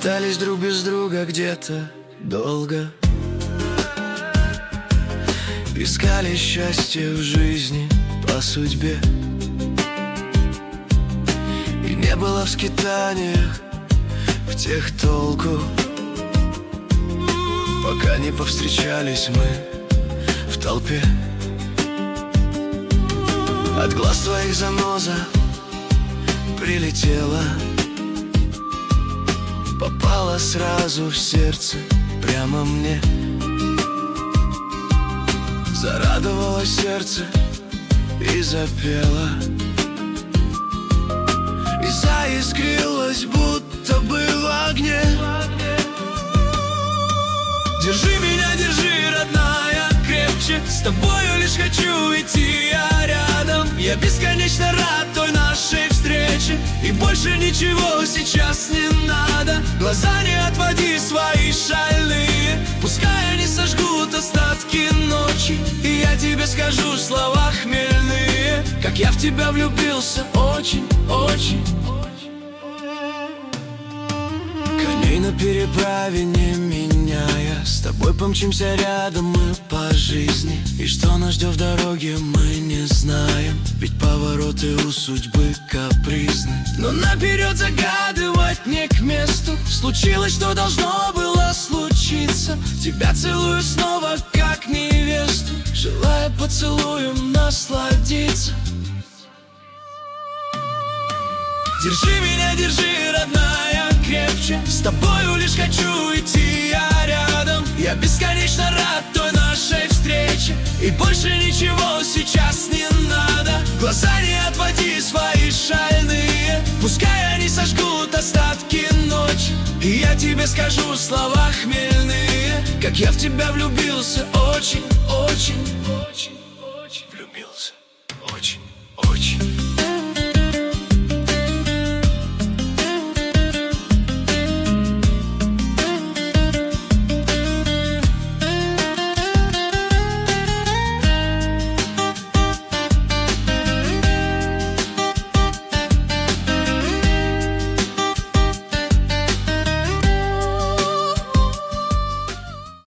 Метались друг без друга где-то долго, искали счастье в жизни по судьбе. И не было в скитаниях в тех толку, пока не повстречались мы в толпе. От глаз твоих заноза прилетела, попала сразу в сердце прямо мне. Зарадовалось сердце и запело, и заискрилось, будто бы в огне. Держи меня, держи, родная, крепче. С тобою лишь хочу идти я рядом. Я бесконечно рад той нашей встрече, и больше ничего сейчас не надо. Глаза не отводи свои шальные, пускай они сожгут остатки ночи. И я тебе скажу слова хмельные, как я в тебя влюбился очень, очень. Коней на переправе не меняя, с тобой помчимся рядом мы по жизни. И что нас ждет в дороге, мы не знаем, ведь повороты у судьбы капризны. Но наперед загадывать не к месту, случилось, что должно было случиться. Тебя целую снова, как невесту, желая поцелуем насладиться. Держи меня, держи, родная, крепче. С тобою лишь хочу идти я рядом. Я бесконечно рад той нашей встрече, и больше ничего сейчас не надо. Глаза не отводи свои шальные, пускай они сожгут остатки ночи. И я тебе скажу слова хмельные, как я в тебя влюбился